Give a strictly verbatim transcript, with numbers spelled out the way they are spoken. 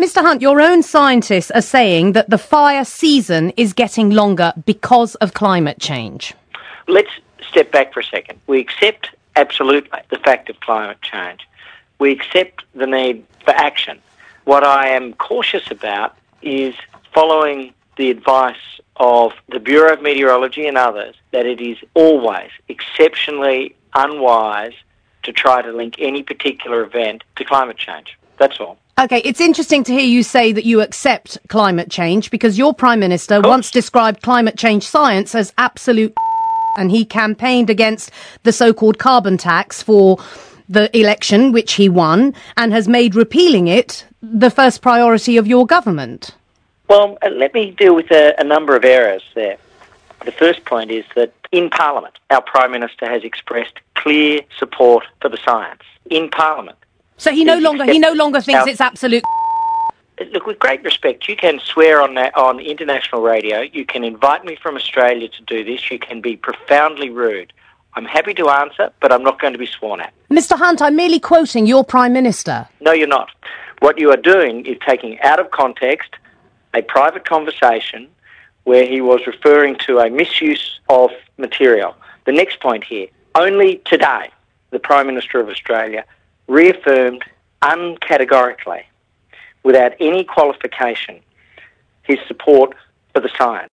Mister Hunt, your own scientists are saying that the fire season is getting longer because of climate change. Let's step back for a second. We accept absolutely the fact of climate change. We accept the need for action. What I am cautious about is following the advice of the Bureau of Meteorology and others that it is always exceptionally unwise to try to link any particular event to climate change. That's all. OK, it's interesting to hear you say that you accept climate change because your Prime Minister once described climate change science as absolute and he campaigned against the so-called carbon tax for the election, which he won, and has made repealing it the first priority of your government. Well, uh, let me deal with a, a number of errors there. The first point is that in Parliament, our Prime Minister has expressed clear support for the science. In Parliament. So he no longer he no longer thinks our, it's absolute. Look, with great respect, you can swear on that on international radio. You can invite me from Australia to do this. You can be profoundly rude. I'm happy to answer, but I'm not going to be sworn at. Mister Hunt, I'm merely quoting your Prime Minister. No, you're not. What you are doing is taking out of context a private conversation where he was referring to a misuse of material. The next point here, only today, the Prime Minister of Australia reaffirmed uncategorically, without any qualification, his support for the science.